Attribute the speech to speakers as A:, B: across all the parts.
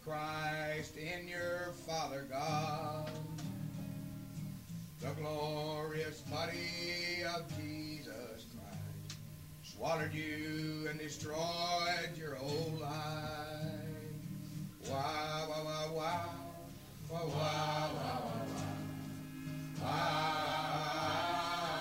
A: Christ in your Father God. The glorious body of Jesus Christ swallowed you and destroyed your old life. Wow, wow, wow, wow, wow, wow, wow, wow, wow.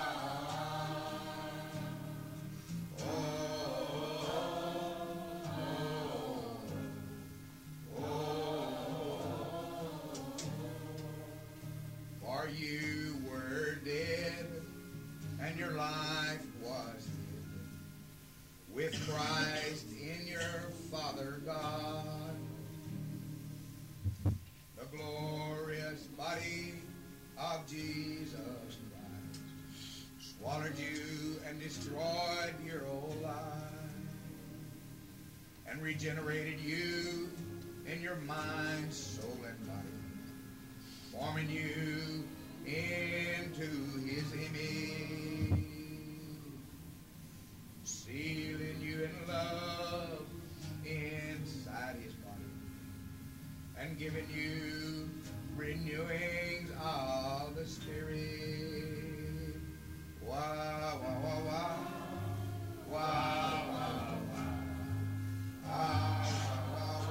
A: For you were dead, and your life was hid with Christ in your Father God. The glorious body of Jesus Christ swallowed you and destroyed your old life, and regenerated you in your mind, soul, and body, forming you into his image, sealing you in love inside his body, and giving you renewings of the Spirit. Wow, wow, wow, wow. Wow, wow, wow. Wow, wow,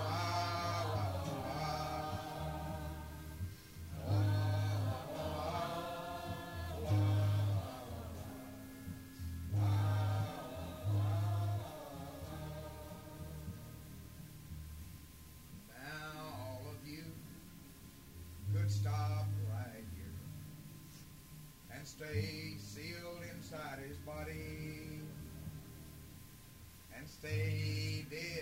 A: stop right here and stay sealed inside his body and stay dead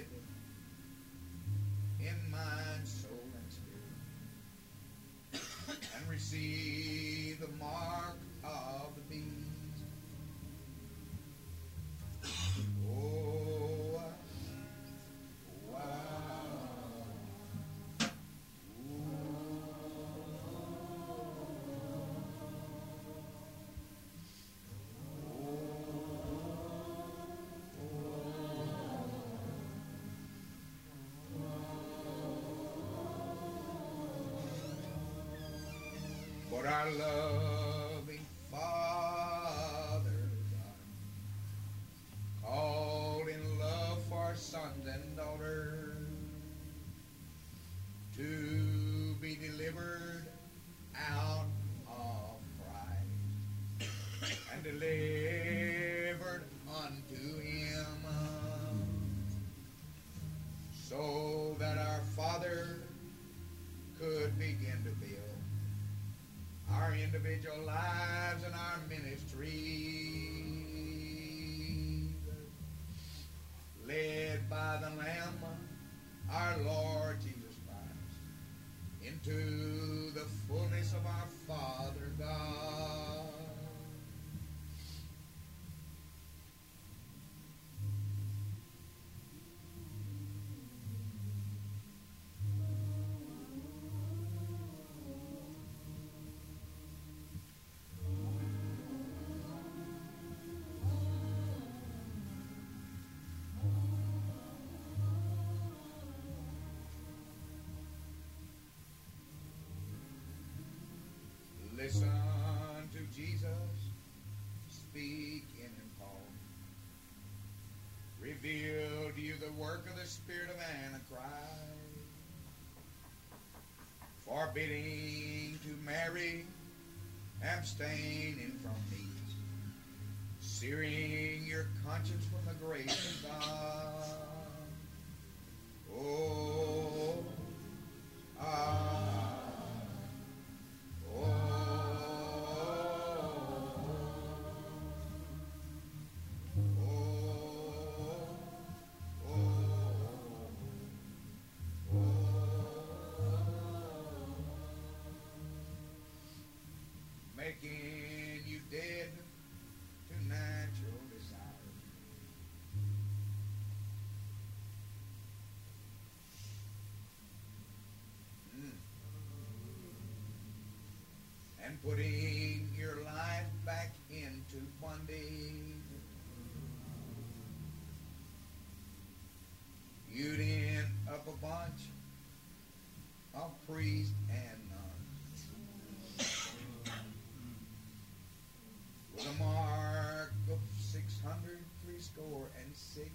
A: in mind, soul, and spirit and receive the mark of the beast. Oh, wow. But our loving Father God, called in love for sons and daughters to be delivered out of pride and delivered unto him, so that our Father could begin to build our individual lives and our ministry, led by the Lamb, our Lord Jesus Christ, into the fullness of our Father God. Listen to Jesus speak in and call. Reveal to you the work of the spirit of Antichrist, forbidding to marry, abstaining from meat, searing your conscience from the grace of God. Oh, making you dead to natural desires. And putting your life back into bondage. You'd end up a bunch priests and nuns, with a mark of 666.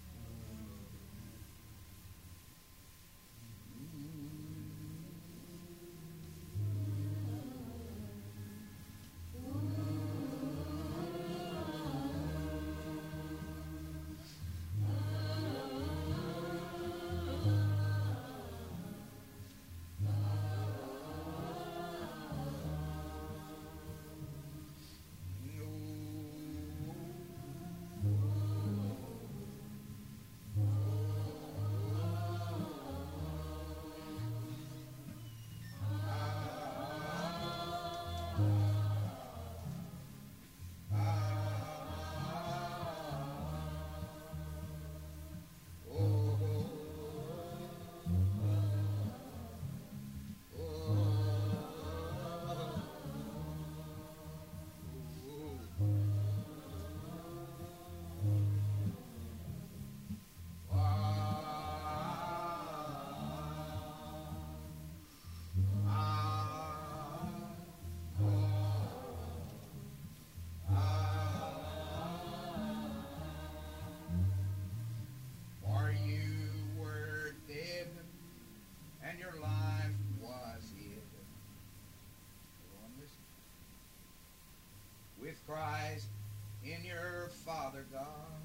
A: Christ in your Father God.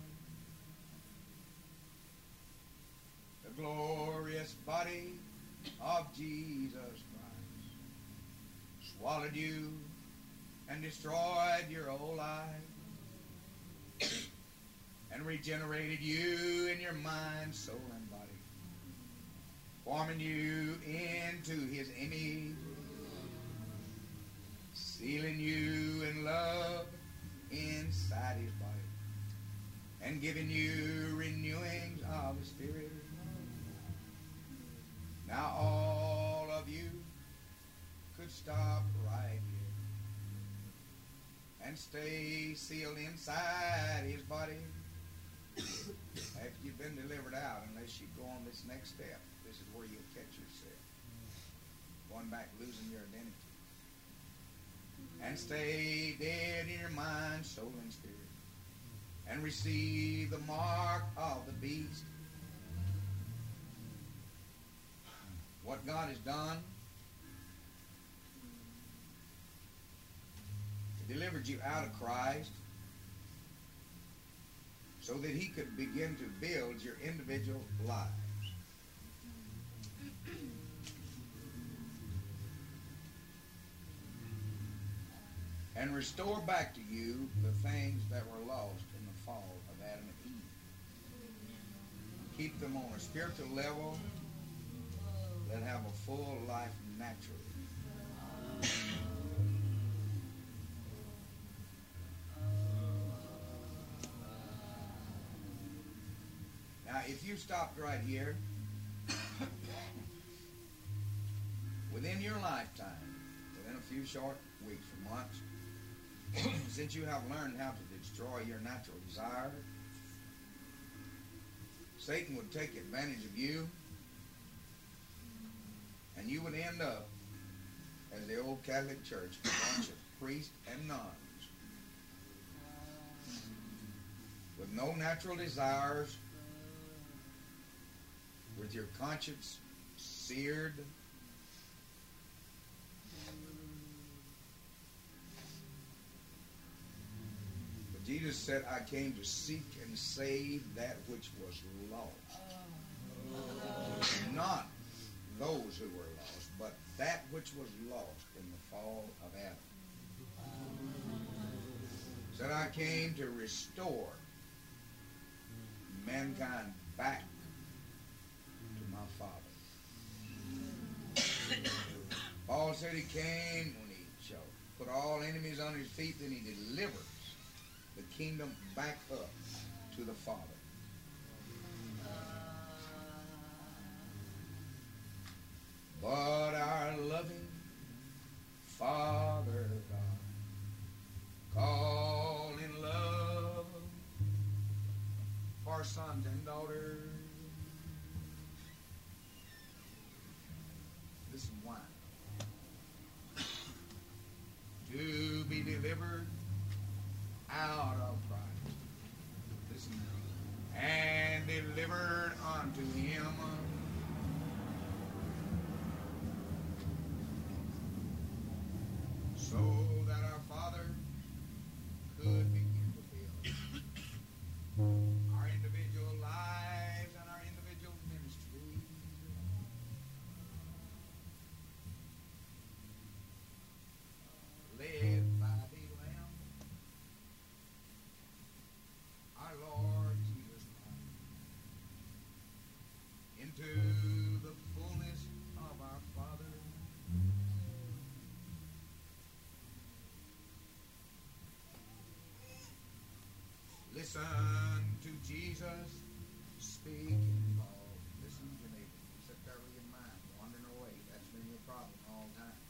A: The glorious body of Jesus Christ swallowed you and destroyed your old life and regenerated you in your mind, soul, and body, forming you into his image, sealing you in love inside his body, and giving you renewing of the Spirit. Now all of you could stop right here and stay sealed inside his body after you've been delivered out, unless you go on this next step. This is where you'll catch yourself going back, losing your identity. And stay dead in your mind, soul, and spirit, and receive the mark of the beast. What God has done, He delivered you out of Christ so that He could begin to build your individual lives. And restore back to you the things that were lost in the fall of Adam and Eve. Keep them on a spiritual level that have a full life naturally. Now, if you stopped right here, within your lifetime, within a few short weeks or months, since you have learned how to destroy your natural desire, Satan would take advantage of you, and you would end up as the old Catholic Church, a bunch of priests and nuns with no natural desires, with your conscience seared, Jesus said, I came to seek and save that which was lost. Not those who were lost, but that which was lost in the fall of Adam. Said, I came to restore mankind back to my Father. Paul said he came when he shall put all enemies under his feet, then he delivers the kingdom back up to the Father. But our loving Father God, called in love for sons and daughters. Listen. delivered unto him. So that our Father could begin to build our individual lives and our individual ministries. Led by the Lamb, our Lord Jesus Christ, into the fullness of our Father. Listen to Jesus speaking. Oh, listen to your neighbor. Sit there with your mind wandering away. That's been your problem all the time.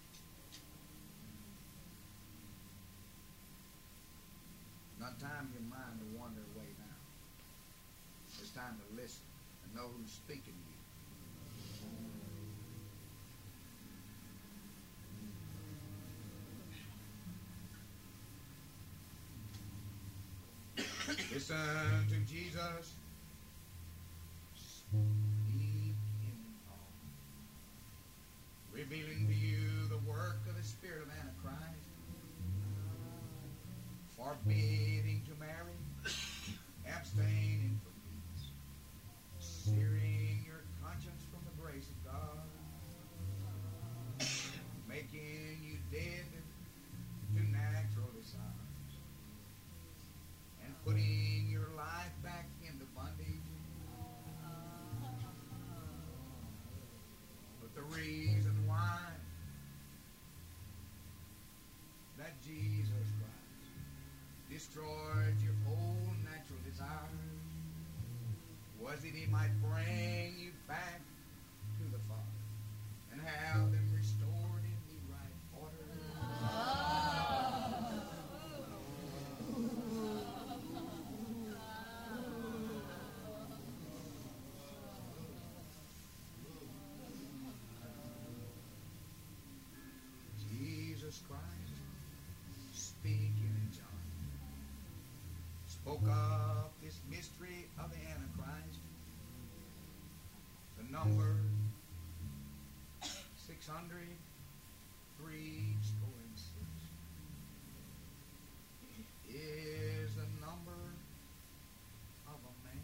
A: Not time for your mind to wander away now. It's time to listen and know who's speaking to you. Listen to Jesus speak in all, revealing to you the work of the spirit of Antichrist, forbidding to marry, abstaining from meats, searing your conscience from the grace of God, making you dead to natural desires, and putting your life back into bondage. But the reason why that Jesus Christ destroyed your old natural desires was that he might bring you back to the Father and have them restored in the right order. Jesus Christ, speaking in John, spoke of this mystery of the Antichrist, the number 603 is the number of a man.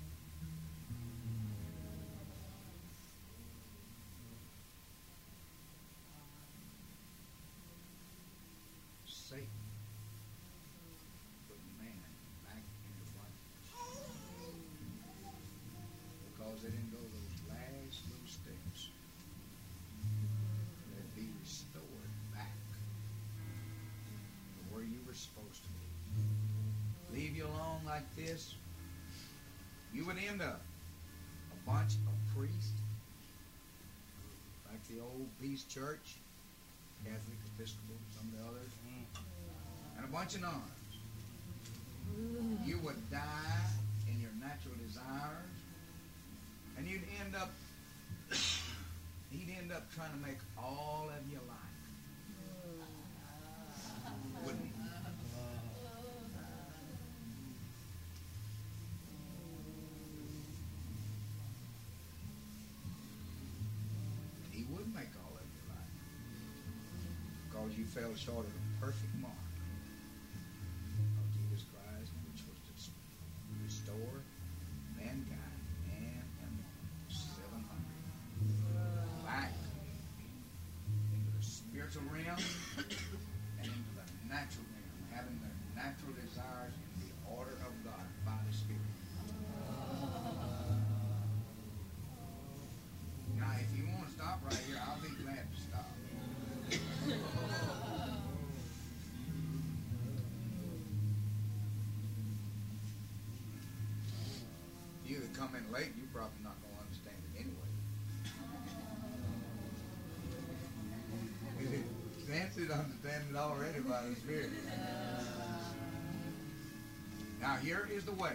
A: Satan put man back into bondage because they didn't go those last little steps. They'd be restored back to where you were supposed to be. Leave you alone like this, you would end up a bunch of priests, like the old Peace Church, Catholic, Episcopal, some of the others, and a bunch of nuns. You would die in your natural desires, and he'd end up trying to make all of you alike. Wouldn't he? He would make all of you alike, because you fell short of the perfect mark of Jesus Christ, which was to restore mankind, man and woman, 700, back into the spiritual realm and into the natural realm, having their natural desires in the order of God by the Spirit. Now, if you want to stop right here, I'll be glad to stop. You that come in late, you're probably not going to understand it anyway. Nancy's understanding it already by the Spirit. Now, here is the way.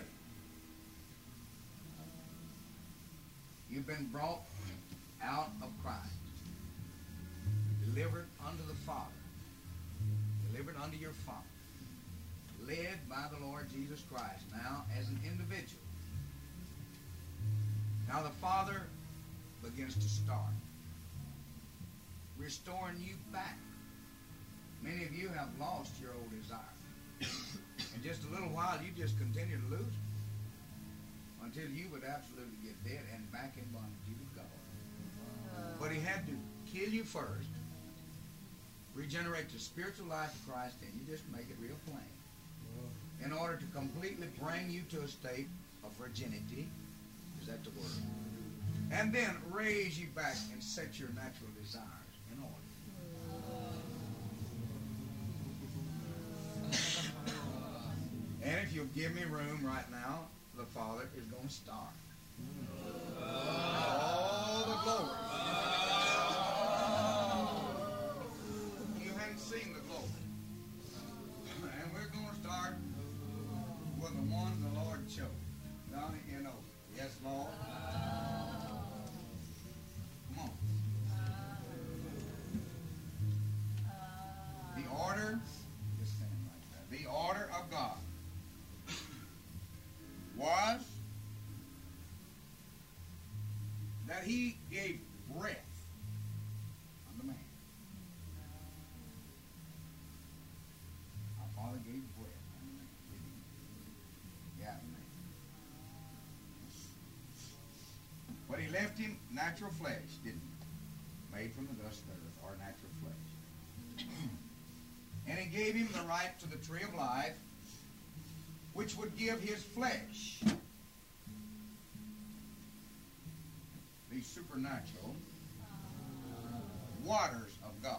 A: You've been brought out of Christ, delivered unto the Father, delivered unto your Father, led by the Lord Jesus Christ. Now, as an individual, Now the Father begins to start restoring you back. Many of you have lost your old desire. In just a little while, you just continue to lose them until you would absolutely get dead and back in bondage you would go. But he had to kill you first, regenerate the spiritual life of Christ in you, just make it real plain, in order to completely bring you to a state of virginity. Is that the word? And then raise you back and set your natural desires in order. And if you'll give me room right now, the Father is going to start. All the glory. You haven't seen the glory. And we're going to start with the one the Lord chose. Donnie N. O. Yes, Lord. Come on. The order, just stand like that. The order of God was that he gave breath unto man. Our Father gave breath unto man. Yeah, man. But he left him natural flesh, didn't he? Made from the dust of the earth, our natural flesh. And he gave him the right to the tree of life, which would give his flesh the supernatural waters of God.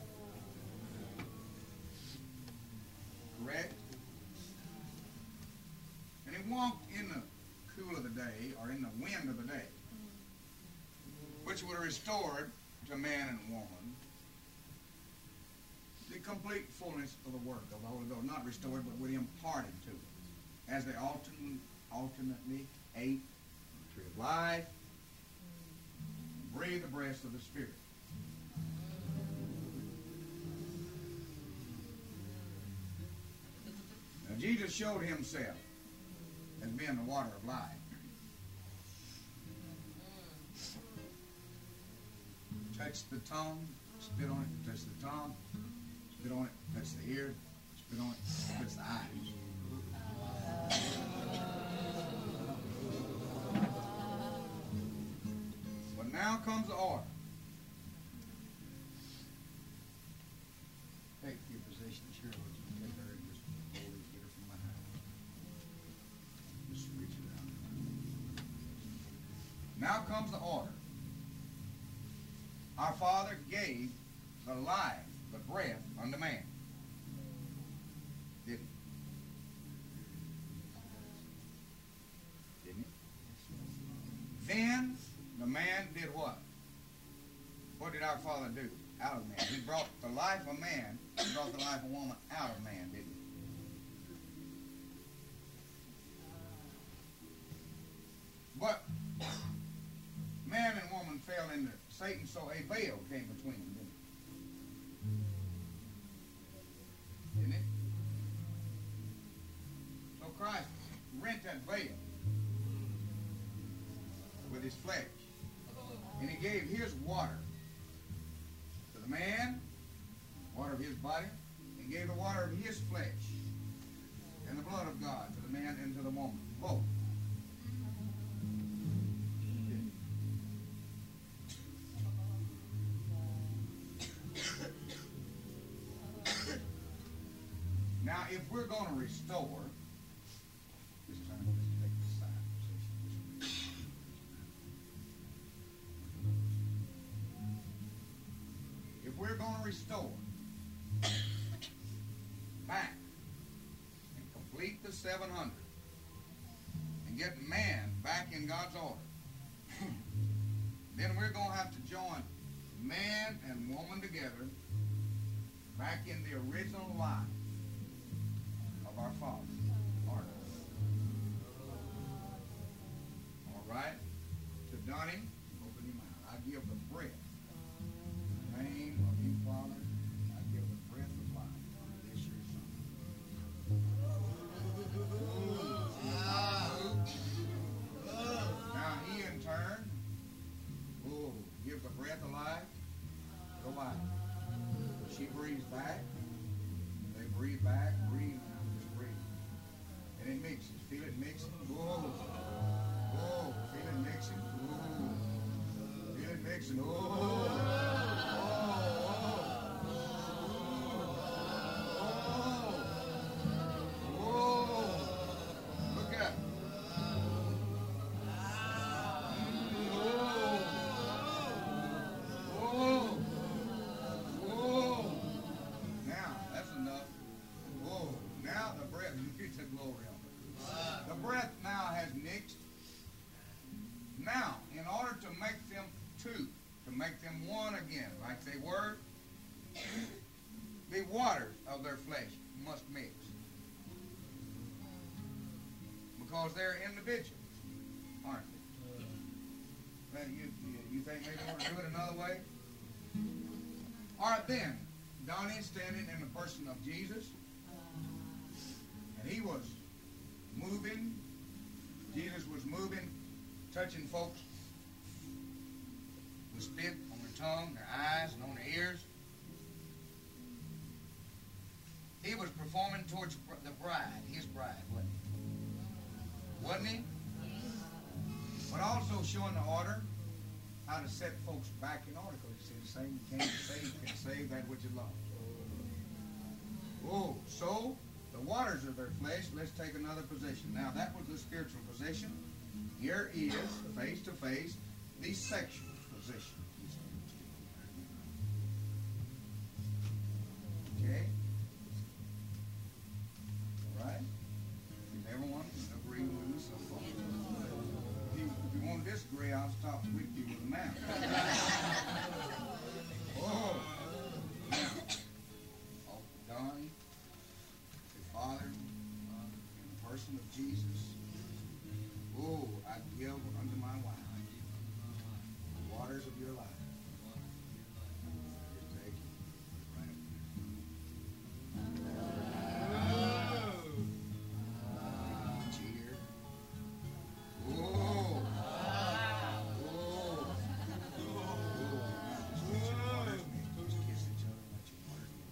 A: Correct? And he walked in the cool of the day, or in the wind of the day, which would have restored to man and woman the complete fullness of the work of the Holy Ghost. Not restored, but would impart it to it, as they alternately ate the tree of life, breathed the breath of the Spirit. Now Jesus showed himself as being the water of life. Touch the tongue, spit on it, touch the tongue, spit on it, touch the ear, spit on it, touch the eyes. But now comes the order. Take your position, Cheryl. You take her and just hold her, get her from behind. Just reach it out. Now comes the order. Our Father gave the life, the breath, unto man. Didn't he? Didn't he? Then the man did what? What did our Father do out of man? He brought the life of man, he brought the life of woman out of man, didn't he? But man and woman fell into Satan, so a veil came between them, didn't it? So Christ rent that veil with his flesh. And he gave his water to the man, water of his body, and gave the water of his flesh and the blood of God to the man and to the woman, both. Now, if we're going to restore, this time we'll just take the side position. If we're going to restore back and complete the 700 and get man back in God's order, then we're going to have to join man and woman together back in the original life of our Father. All right? To Donnie, open your mouth. I give the breath. In the name of you, Father, I give the breath of life to this your Son. Now he in turn breath of life, go by. She breathes back. They breathe back, breathe, just breathe. And it mixes. Feel it mixing. Whoa. Whoa. Feel it mixing. Whoa. Feel it mixing. Whoa. The waters of their flesh must mix. Because they're individuals, aren't they? You think maybe they want to do it another way? All right, then. Donnie's standing in the person of Jesus. And he was moving. Jesus was moving, touching folks. The spit on their tongue, their eyes, and on their ears. He was performing towards the bride, his bride, wasn't he? Wasn't he? But also showing the order, how to set folks back in order. Because he said, the same you came to save, you can save that which is lost. Oh, so the waters of their flesh, let's take another position. Now, that was the spiritual position. Here is, face to face, the sexual position. Okay? Right? If everyone agree with me so far. If you want to disagree, I'll stop with you with a map. Oh! Now, Donnie, the Father, in the person of Jesus, oh, I give unto my wife the waters of your life. Just take it right up. Cheer. Oh. Oh. Just let your waters meet. Just kiss each other and let your waters meet.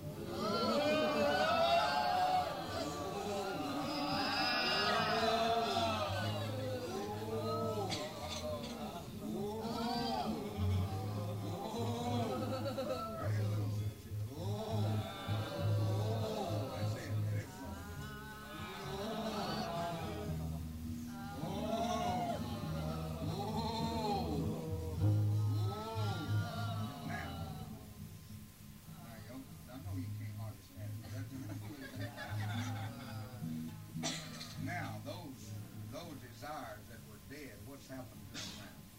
A: Now, those desires that were dead, what's happened to them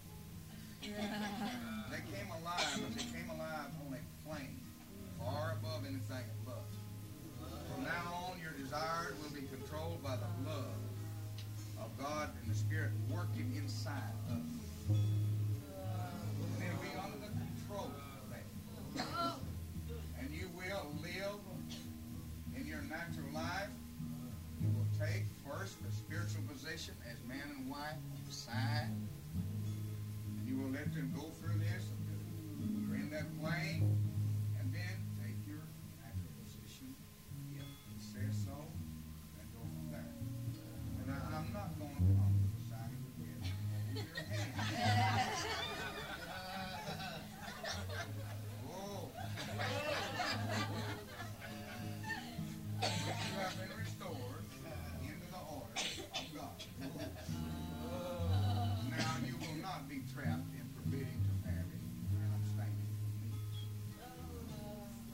A: now? They came alive, but they came alive on a plane far above anything in love. From now on, your desires will be controlled by the love of God and the Spirit working inside of you. And it'll be under the control of that. And you will live in your natural life. You will take first the spiritual position as man and wife on the side. And you will let them go through this until you're in that plane. And then take your natural position, if it says so, and go from there. And I'm not going to come to the side of the bed. Hold your hand. Whoa. You have been restored into the order of God. Now you will not be trapped in forbidding to marry and abstaining from meats.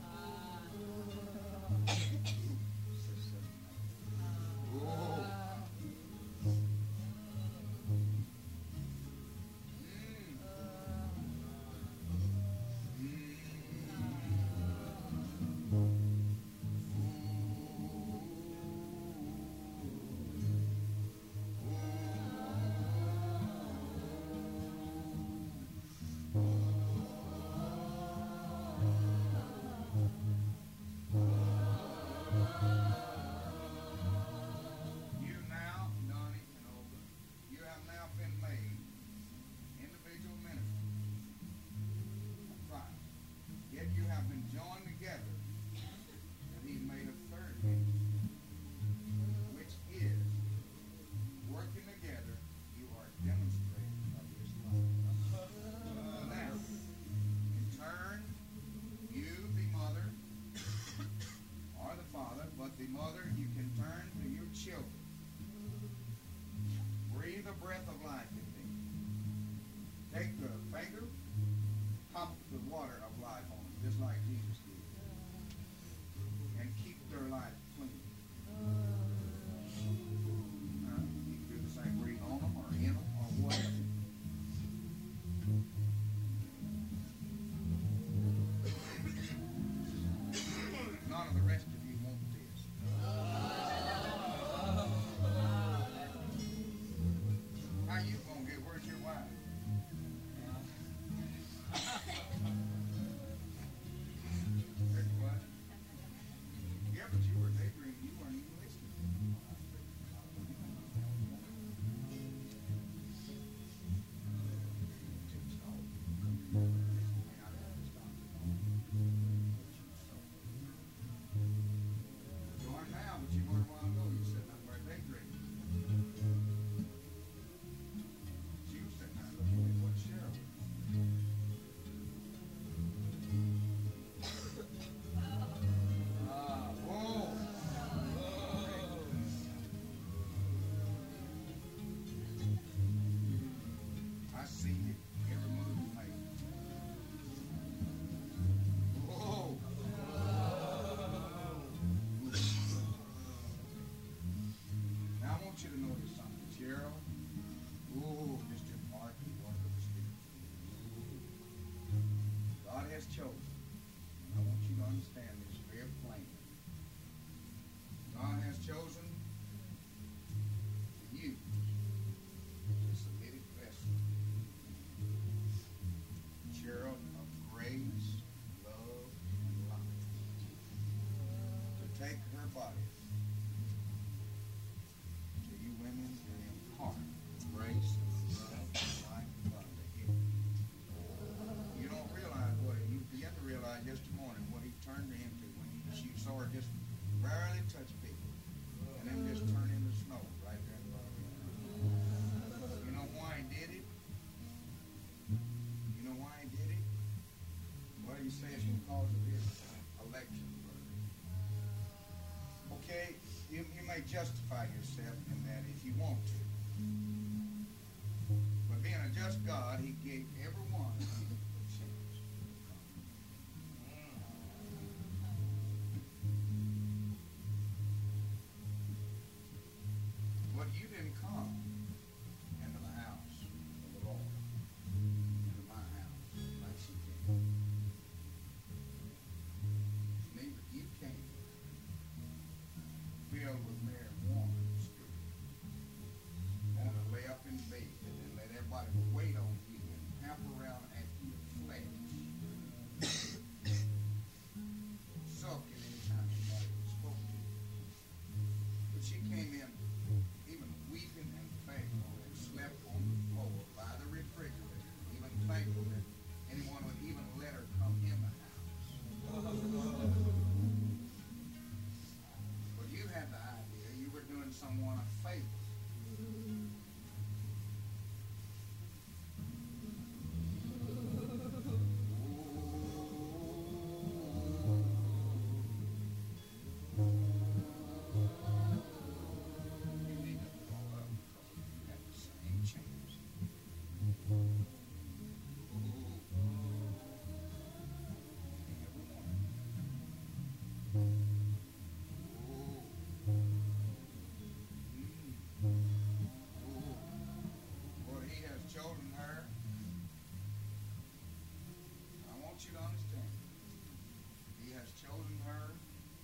A: want you to notice something. Cheryl, ooh, Mr. Martin, what of the Spirit. God has chosen. I want you to understand this very plainly. God has chosen to use a submitted vessel. Cheryl of grace, love, and life. To take her body to you women who impart grace, love, and life to him. You don't realize what you begin to realize yesterday morning what he turned her into when she saw her just barely touch people and then just turn into snow right there in front of him. You know why he did it? You know why he did it? What do you say it's because of his election, brother? Okay, you may justify yourself in that if you want to. But being a just God, he gave everyone a chance. But you didn't come into the house of the Lord, into my house, like she came. Neither you came filled with marijuana spirit. Want to lay up in bed and let everybody wait on you and hap around at your flesh. Sulking anytime somebody spoke to you. But she came in even weeping and thankful and slept on the floor by the refrigerator, even thankful that anyone would even let her come in the house. But you had the idea you were doing someone a favor. You need to grow up because you have the same chance. Well, he has chosen her. I want you to understand. He has chosen her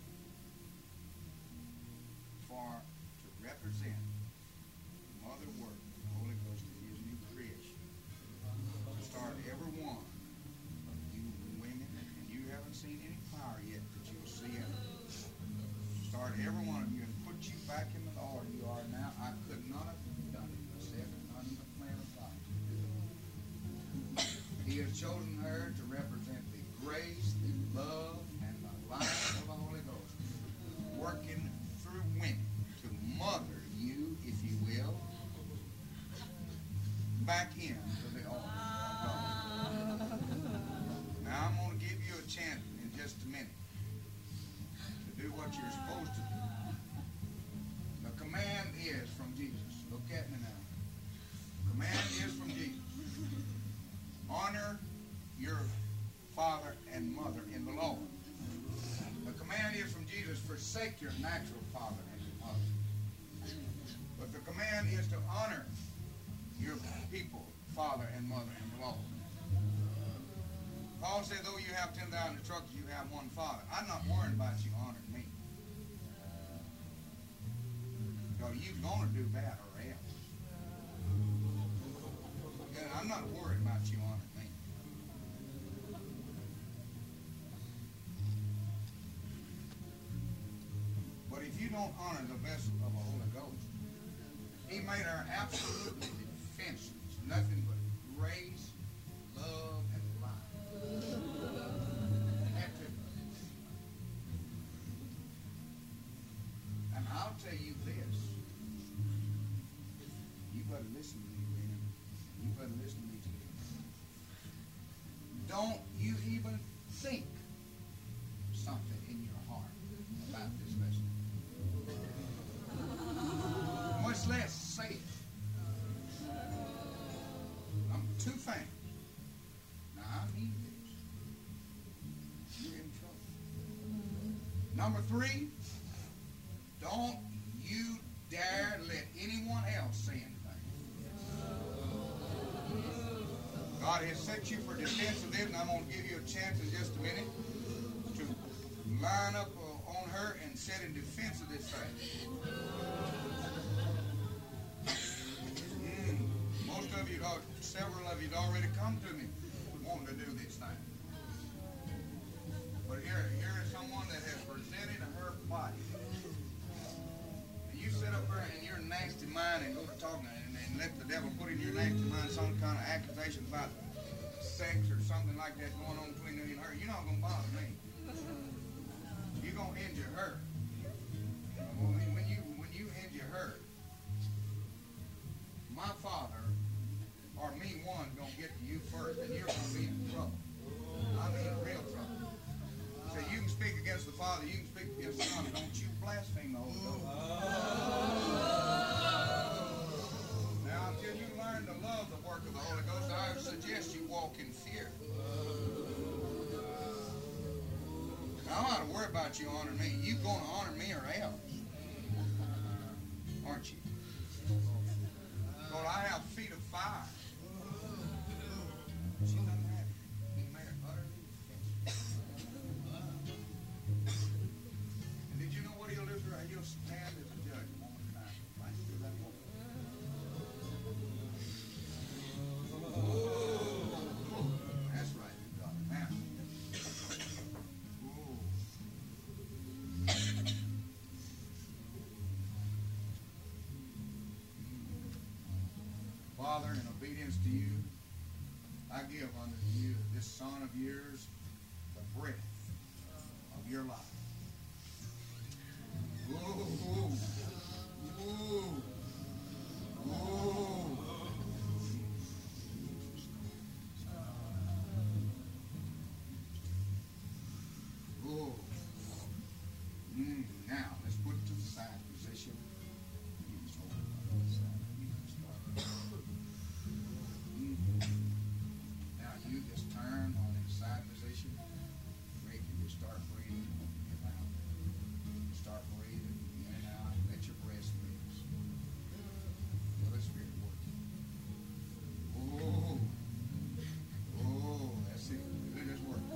A: to represent the mother work of the Holy Ghost in his new creation. To start every one of you women, and you haven't seen any power yet, but you'll see it. Start every one of you and put you back in the order you are now. I could not have done it myself, not in the plan of God to do it. He has chosen her to represent the grace, the love, and the life of the Holy Ghost, working through women to mother you, if you will, back into the order of God. Now I'm going to give you a chance in just a minute to do what you're supposed to do. The command is from Jesus. Look at me now. The command is from Jesus. Honor your father and mother in the Lord. The command is from Jesus. Forsake your natural father and your mother. But the command is to honor your people, father and mother in the Lord. Paul said, though you have 10,000 instructors, you have one father. I'm not worried about you honoring me. Because you're going to do that or else. Yeah, I'm not worried about you honoring me. But if you don't honor the vessel of the Holy Ghost, he made her absolutely defenseless. Nothing but grace, love, and life. And I'll tell you this. You better listen to me, Rena. You better listen to me too. Don't you even think something in your heart about this lesson. Much less say it. Two things. Now I mean this. You're in trouble. Number 3, don't you dare let anyone else say anything. God has set you for defense of it, and I'm going to give you a chance in just a minute to line up on her and set in defense of this thing. Most of you, several of you, have already come to me wanting to do this thing. But here is someone that has presented her body. And you sit up there in your nasty mind and go to talking and let the devil put in your nasty mind some kind of accusation about sex or something like that going on between you and her. You're not going to bother me. You're going to injure her. When you injure her, my father or me one going to get to you first, and you're going to be in trouble. I mean real trouble. So you can speak against the Father, you can speak against the Son. Don't you blaspheme the Holy Ghost. Now, until you learn to love the work of the Holy Ghost, I would suggest you walk in fear. Now, I'm not to worry about you honoring me. You going to honor me or else, aren't you? Lord, I have feet of fire. She doesn't have it. He made her utterly defenseless. And did you know what he'll do to her? He'll stand as a judge one more time. Right through that woman. That's right, you got it. Now. Father, in obedience to you, I give unto you, this son of yours, the breath of your life. Ooh, ooh, ooh. Ooh. Now, let's put it to the side position. You just hold it on the side. You can start. Now, you just turn on the side position. Rick, you just start breathing in and out. Start breathing in and out. Let your breath release. Feel the Spirit working. Oh, oh, that's it. It is working.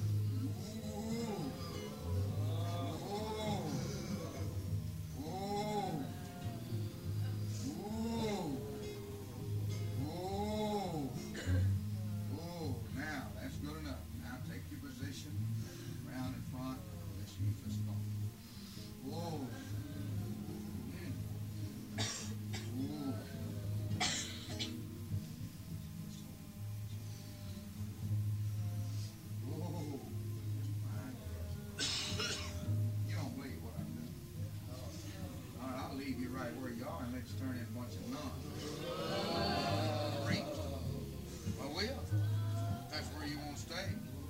A: Turn in a bunch of nuns. Preach. I will. That's where you want to stay.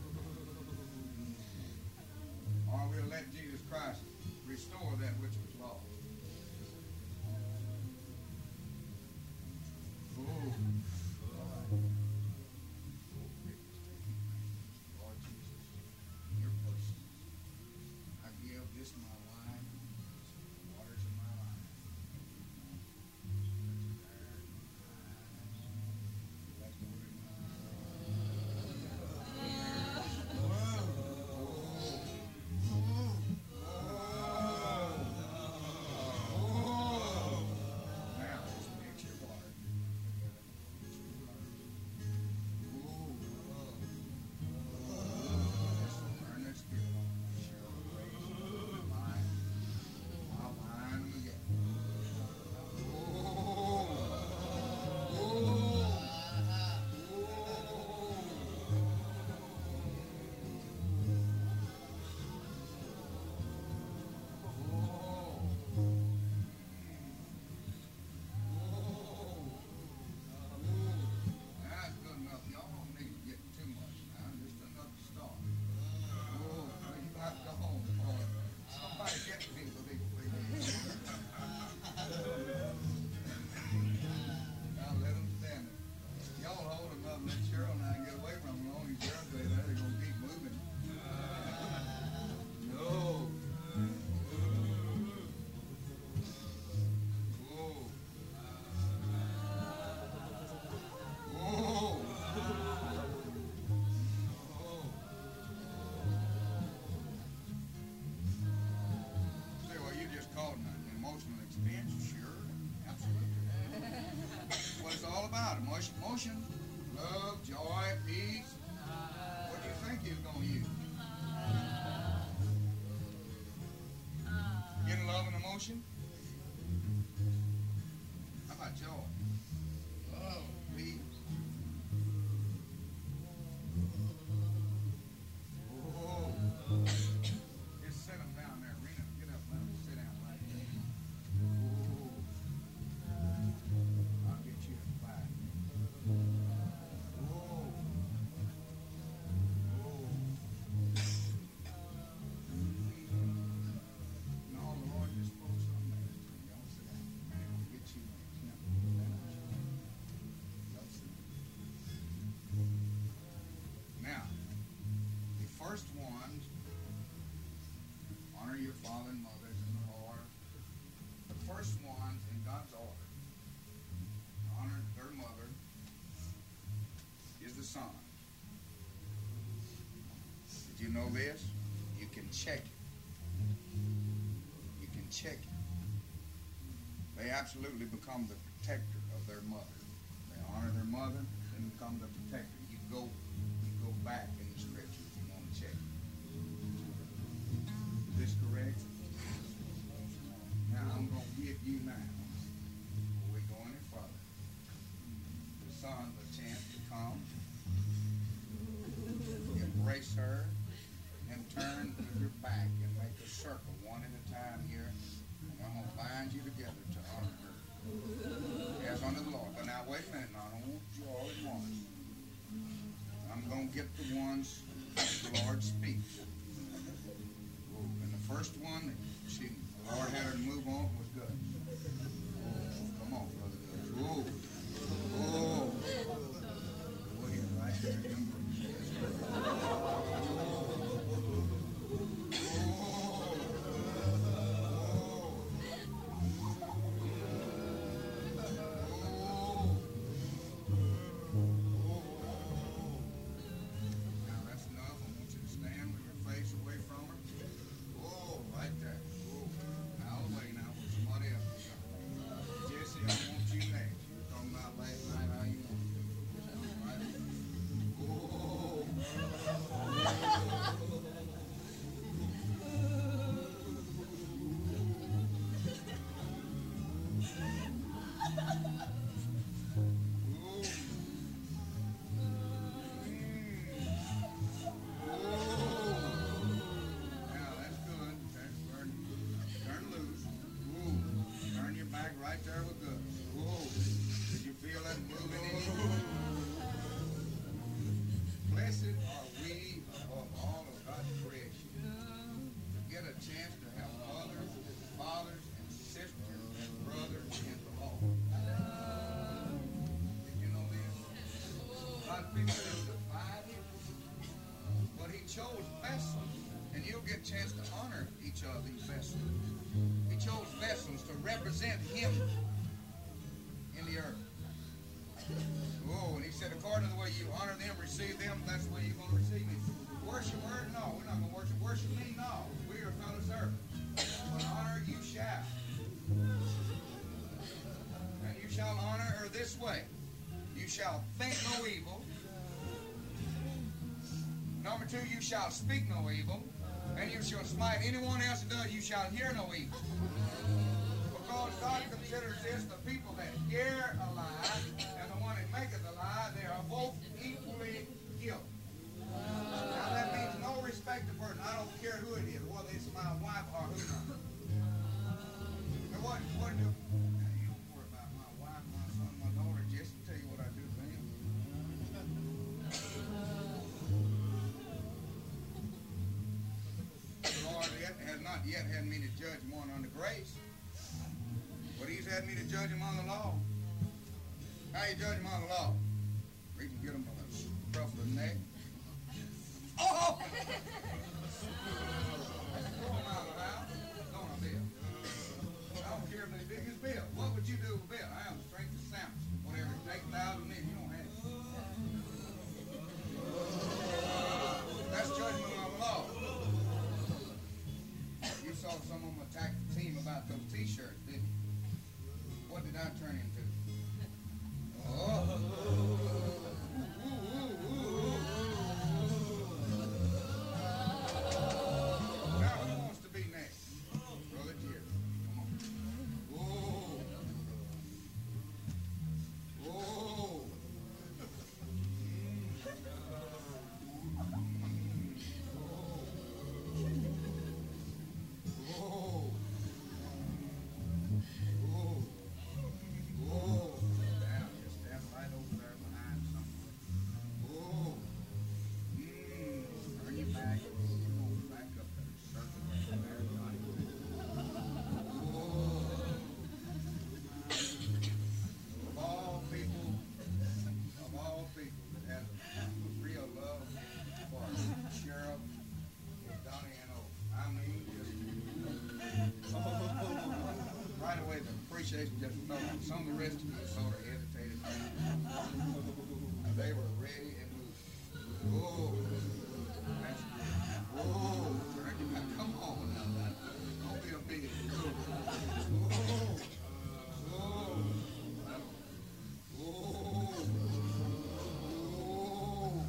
A: Or we'll let Jesus Christ restore that which was lost. Oh. Lord Jesus, in your person, I give this my life, the waters of my life. emotion? Love, joy, peace. What do you think he was going to use? Getting love and emotion? How about joy? Love, peace. Oh. Just set them down there, Rena. Get up, let them sit down right there. Oh. I'll get you in 5. Oh. Oh. No, the Lord just spoke something there. Y'all sit down. Man, I'll get you in. Y'all sit down. Now, the first ones, honor your father and mother in the Lord. The first ones in God's order, honor their mother, is the son. Did you know this? You can check it. You can check it. They absolutely become the protector of their mother. They honor their mother and become the protector. You go back in the scriptures if you want to check it. Is this correct? Now I'm going to give you now, before we go any further, the son a chance to come, embrace her, and turn with your back and make a circle one at a time here, and I'm going to bind you together to honor her. As unto the Lord. But now wait a minute, now, I don't want you all at once. I'm going to get the ones the Lord speaks. And the first one, the Lord had her to move on, was good. Oh, come on, Brother Goods. Oh, oh. Go ahead, right there. But he chose vessels, and you'll get a chance to honor each of these vessels. He chose vessels to represent him in the earth. Oh, and he said, according to the way you honor them, receive them, that's the way you're going to receive me. Worship her? No, we're not going to worship. Worship me? No. We are fellow servants. But honor you shall. And you shall honor her this way. You shall think no evil. Number 2, you shall speak no evil. And you shall smite anyone else that does, you shall hear no evil. Because God considers this the people that hear a lie and the one that maketh a lie, they are both equally guilty. Now that means no respect to person. I don't care who it is, whether it's my wife or who not. And what do you don't worry about my wife, my son, my daughter. Just tell you what I do to them. The Lord has not yet had me to judge one under grace, but He's had me to judge him on the law. How you judge him on the law? We can get him by the scruff of the neck. Oh! Throw him out of the house. Don't I, Bill? I don't care if they're big as Bill. What would you do with Bill? I have the strength of Samson. Whatever it takes out of me, you don't have it. That's judgment on the law. You saw some of them attack the team about those T-shirts, didn't you? What did I turn into? Oh! appreciation just for knowing. Some of the rest of you sort of hesitated. They were ready and moving. Oh, that's good. Oh, turn your back. Come on now. Don't be a big fool. Oh, oh, oh, oh.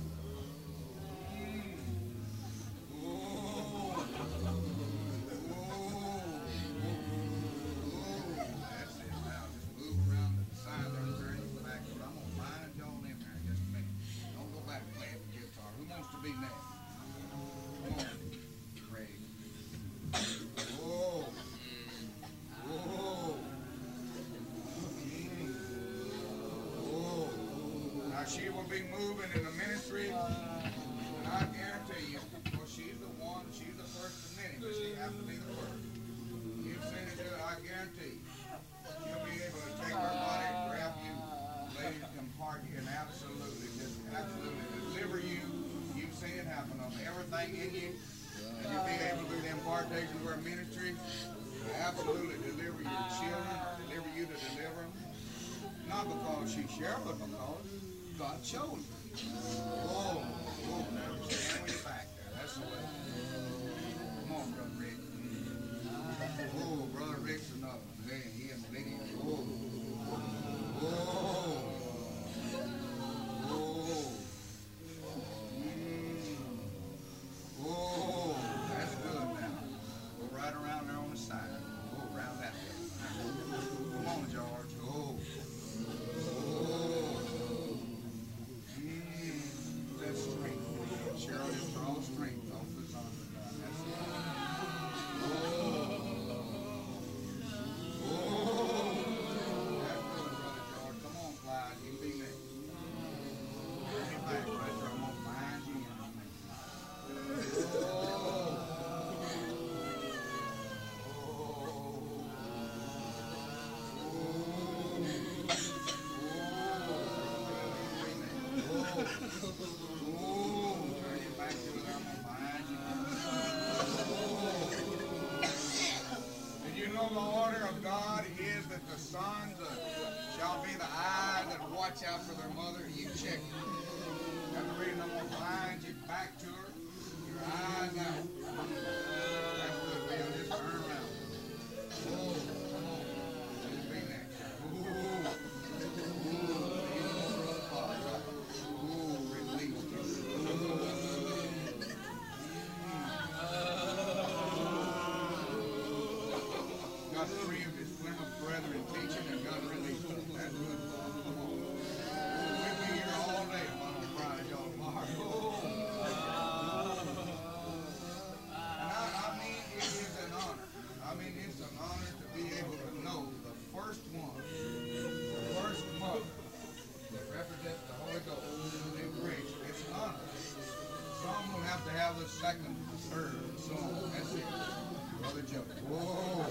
A: She will be moving in the ministry, and I guarantee you, well, she's the one, she's the first of many, but she happens to be the first. You've seen her do it, I guarantee you. She'll be able to take her body, grab you, ladies, and part you, and absolutely, just absolutely deliver you. You've seen it happen on everything in you, and you'll be able to do the impartation of her ministry, absolutely deliver your children, or deliver you to deliver them. Not because she's Cheryl, but because God chose her. Oh, now stand with your back there. That's the way. Come on, Brother Rick. Oh, Brother Rick's another one. Hey, he and Lydia. Oh. Oh. Oh. Oh, that's good now. Go right around there on the side. Go around that way. Come on, George. Oh. That's strength. Cheryl, just draw strength off the zone. That's it. That's good, Brother George. Come on, Clyde. You be next. Get back right there. I'm going to find you in a minute. The sons shall be the eyes that watch out for their mother. You check it. That's the reason I'm going to bind you back to her. Your eyes out. That's good, Bill. Just turn around. Oh, come on. Just be next. Release got three of his Plymouth brethren teaching and got released. That's good. Come on. We'll be here all day on Friday, y'all tomorrow. And I mean, it is an honor. I mean, it's an honor to be able to know the first one, the first mother that represents the Holy Ghost in grace. It's an honor. Some will have to have the second, the third, and so on. That's it. Brother Joe. Whoa.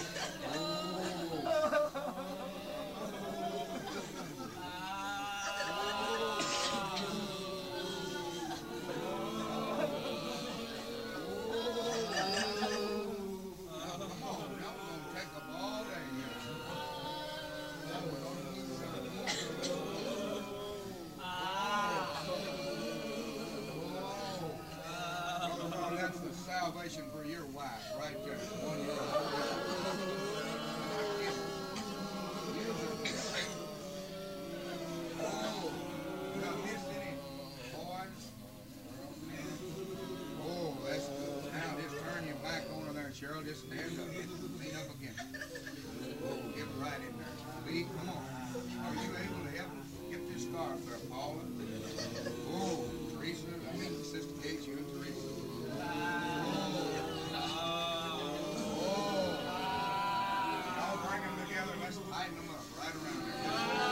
A: That's the salvation for your wife right there. 1 year old. Oh, not missed any boys. Oh, that's good. Now just turn your back on her there, Cheryl. Just stand up. Lean up again. Oh, get right in there. Lee, come on. Are you able to help get this scarf there, Paula? Oh, Teresa. I mean, Sister Gates, you and Teresa. Y'all bring them together. Let's tighten them up right around there.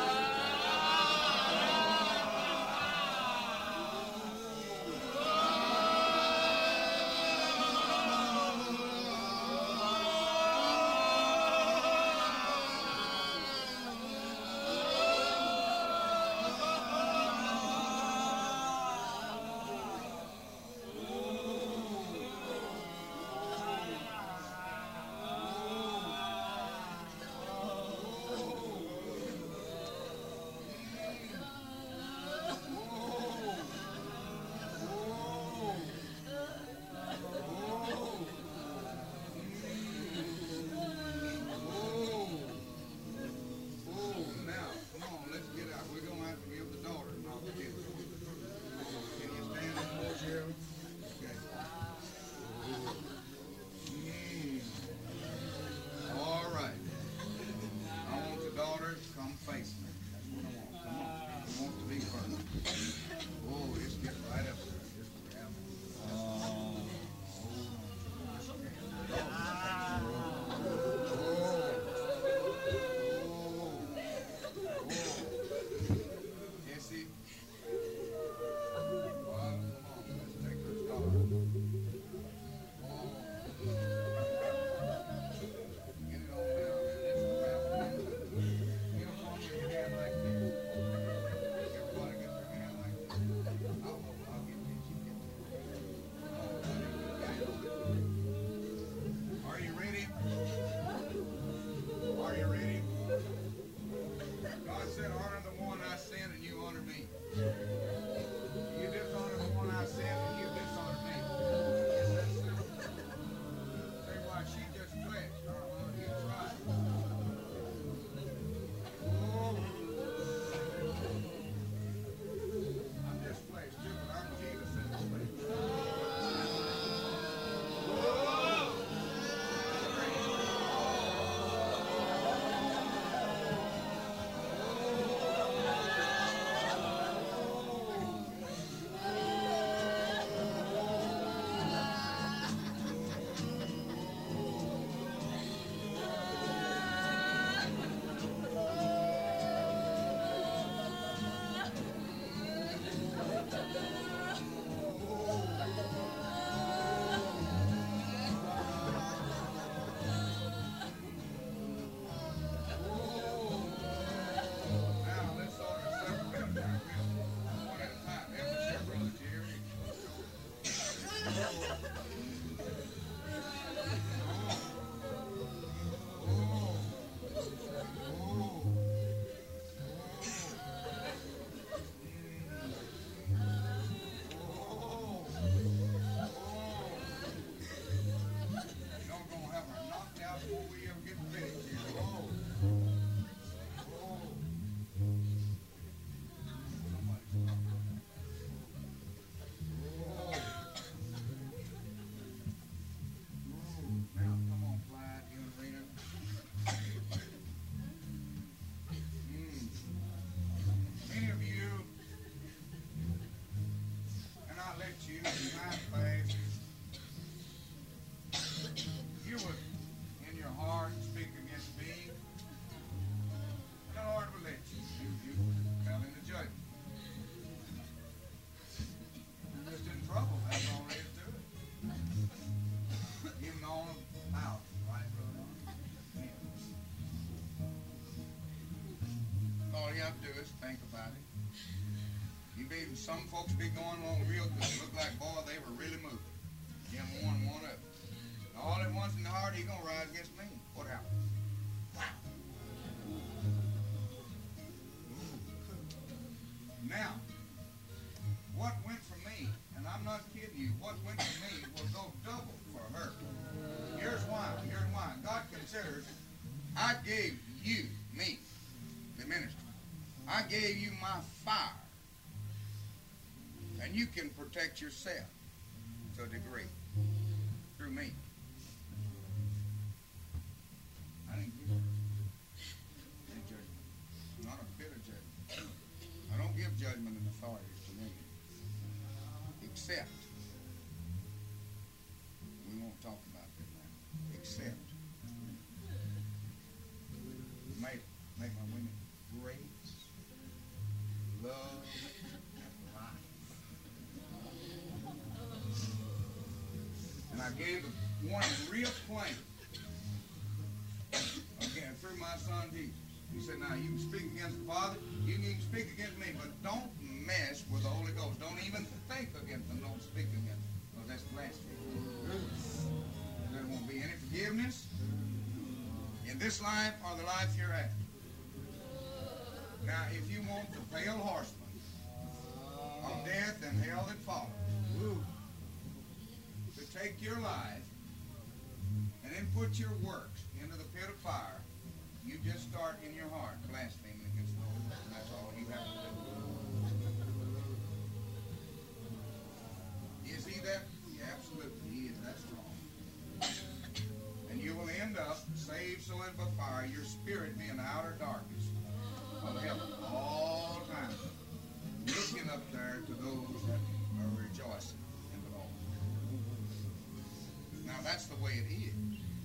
A: gonna have her knocked out before we ever get finished here. Now, come on, Clyde, you and Rena. Many of you, and I'll let you behind faith, you would, in your heart, speak against me. The Lord will let you. You fell into judgment. You're just in trouble. That's all there is to it. Even on out, right, brother? Yeah. All you have to do is think about it. Some folks be going along real good. Look like, boy, they were really moving. Him one up. All at once in the heart, he gonna rise against me. What happened? Now, what went for me, and I'm not kidding you, what went for me will go double for her. Here's why. God considers, I gave you, me, the ministry. I gave you my fire. And you can protect yourself to a degree through me. I didn't give her any judgment. Not a bit of judgment. I don't give judgment and authority to me. Except, we won't talk about that now. Except, make my women grace, love, and I gave one real plain, again, through my son Jesus. He said, now you can speak against the Father, you can even speak against me, but don't mess with the Holy Ghost. Don't even think against them, don't speak against them, because that's blasphemy. There won't be any forgiveness in this life or the life you're at. Now, if you want the pale horseman of death and hell that follows, to take your life and then put your works into the pit of fire, you just start in your heart blaspheming against the Lord. And that's all you have to do. Is he that? Yeah, absolutely, he is that strong. And you will end up saved so in by fire, your spirit being in the outer darkness of heaven all the time, looking up there to those that are rejoicing in the Lord. Now that's the way it is.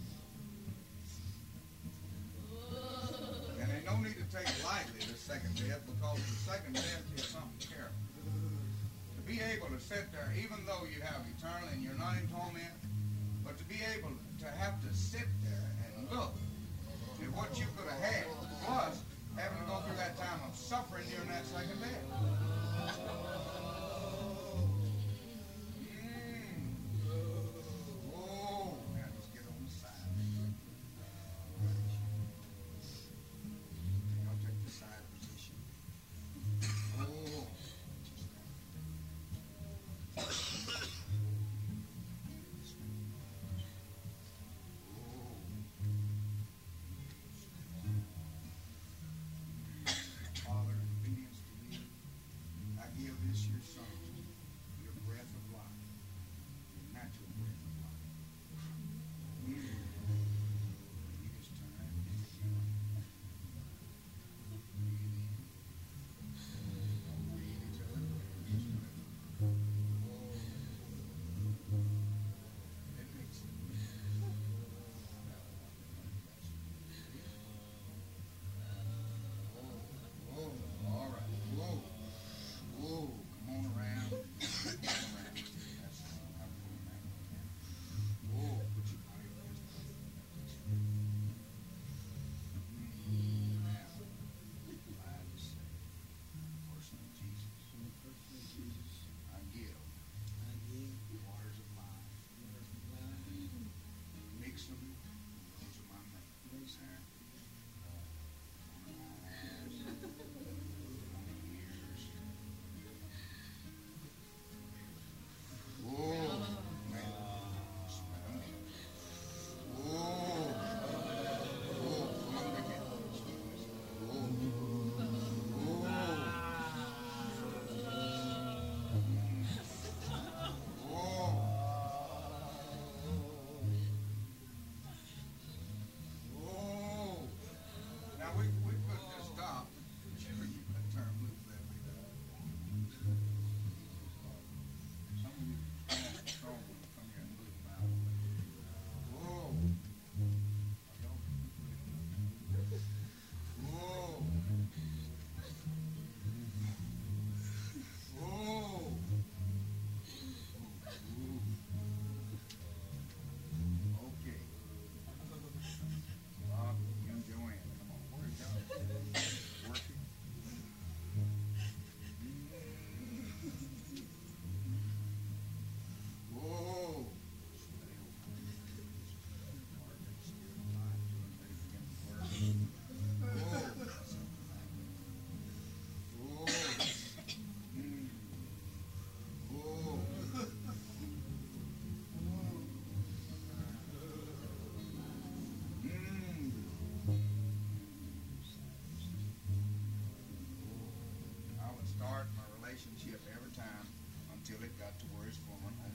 A: And there's no need to take lightly the second death, because the second death is something terrible. To be able to sit there, even though you have eternal and you're not in torment, but to be able to have to sit there and look at what you could have had, plus having to go through that time of suffering during that second death. Oh, now let's get on the side. I'll take the side position. Oh. Father, in obedience to you, I give this your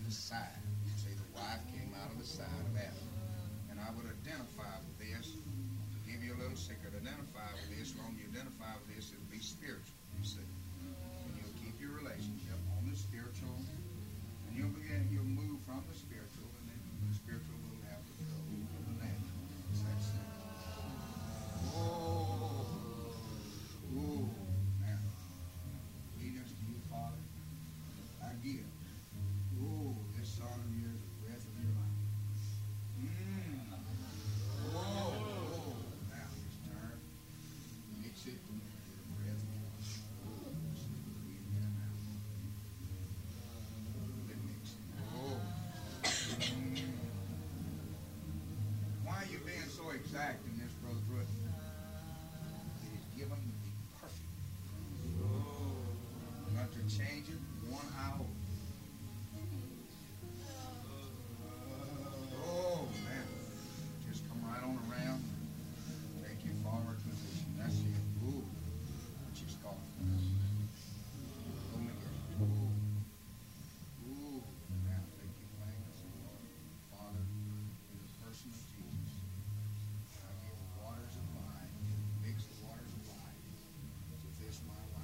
A: the side. See, the wife came out of the side of Adam. And I would identify with this. To give you a little secret, identify with this. As long as you identify with this, it'll be spiritual, you see. And you'll keep your relationship on the spiritual. And you'll move from the spiritual, and then the spiritual will have control of the natural. It's that simple. Oh. Now, obedience to you, Father, I give. This son of yours, the breath of your life. Now, just turn, mix it, the breath of your life. Breathe in and out. Then mix it. Why are you being so exact in this, Brother Pruitt? He's given the perfect. Not to change it 1 hour. Man. Just come right on around. Take your forward position. That's it. Put your scarf on. Go again. Now take your fingers and Father, in the person of Jesus, I give the waters of life. Mix the waters of life with this my life.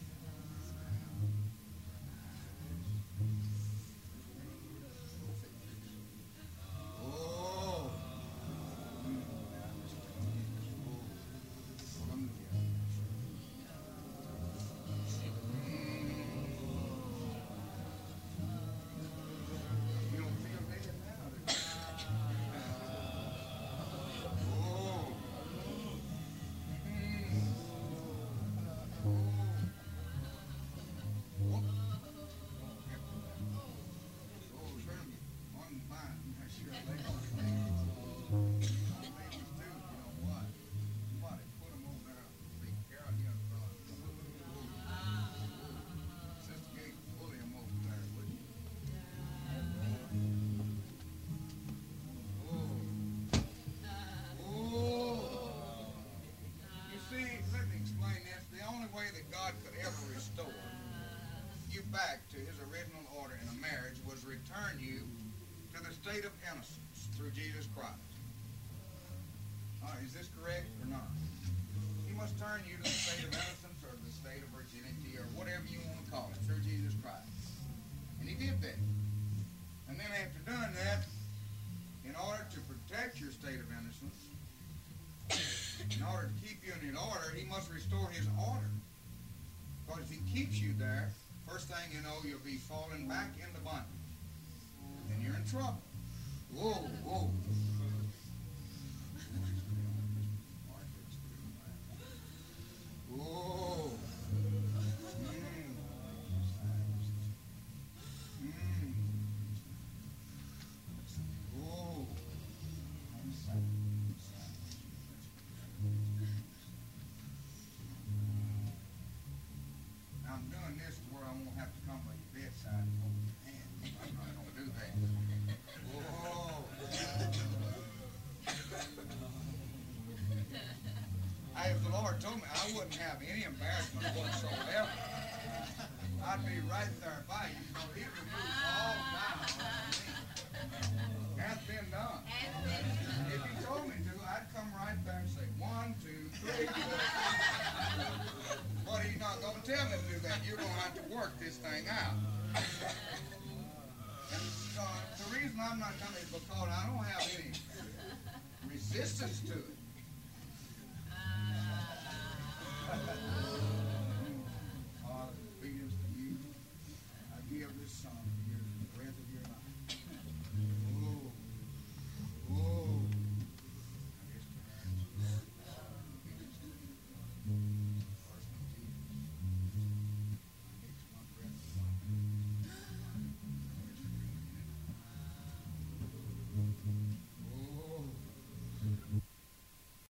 A: Back to his original order in a marriage was return you to the state of innocence through Jesus Christ. Is this correct or not? He must turn you to the state of innocence or the state of virginity or whatever you want to call it through Jesus Christ. And he did that. And then after doing that, in order to protect your state of innocence, in order to keep you in order, he must restore his order. Because if he keeps you there, first thing you know, you'll be falling back into bondage. Then you're in trouble. Whoa. I'm doing this to where I won't have to come by your bedside and hold your hand. I'm not going to do that. If the Lord told me, I wouldn't have any embarrassment whatsoever. I'd be right there by you. So he removed all doubt. Has been done. If he told me to, I'd come right there and say, 1, 2, 3, 4. But he's not going to tell me to do that. You're going to have to work this thing out. And the reason I'm not coming is because I don't have any resistance to it. Father, obedience to you. I give this song to you, the breath of your life. Mm-hmm.